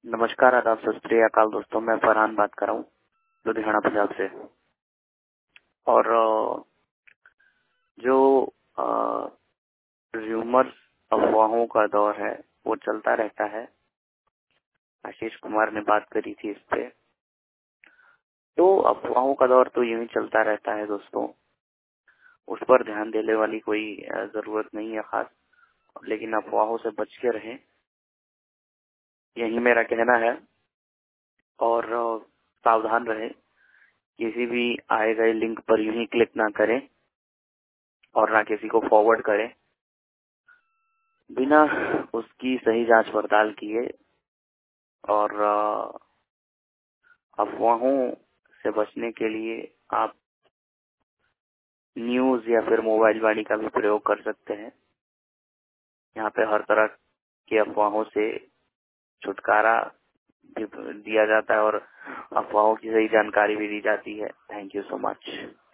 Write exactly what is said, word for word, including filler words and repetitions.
नमस्कार, आदाब, सत श्री अकाल दोस्तों। मैं फरहान बात कर रहा हूँ लुधियाना पंजाब से। और जो र्यूमर्स अफवाहों का दौर है वो चलता रहता है। आशीष कुमार ने बात करी थी इस पे। तो अफवाहों का दौर तो यूं ही चलता रहता है दोस्तों, उस पर ध्यान देने वाली कोई जरूरत नहीं है खास, लेकिन अफवाहों से बच के रहें, यही मेरा कहना है। और सावधान रहें, किसी भी आए गए लिंक पर यूं ही क्लिक ना करें और ना किसी को फॉरवर्ड करें बिना उसकी सही जांच पड़ताल किए। और अफवाहों से बचने के लिए आप न्यूज या फिर मोबाइल वाणी का भी प्रयोग कर सकते हैं। यहाँ पे हर तरह की अफवाहों से छुटकारा दिया जाता है और अफवाहों की सही जानकारी भी दी जाती है। Thank you so much.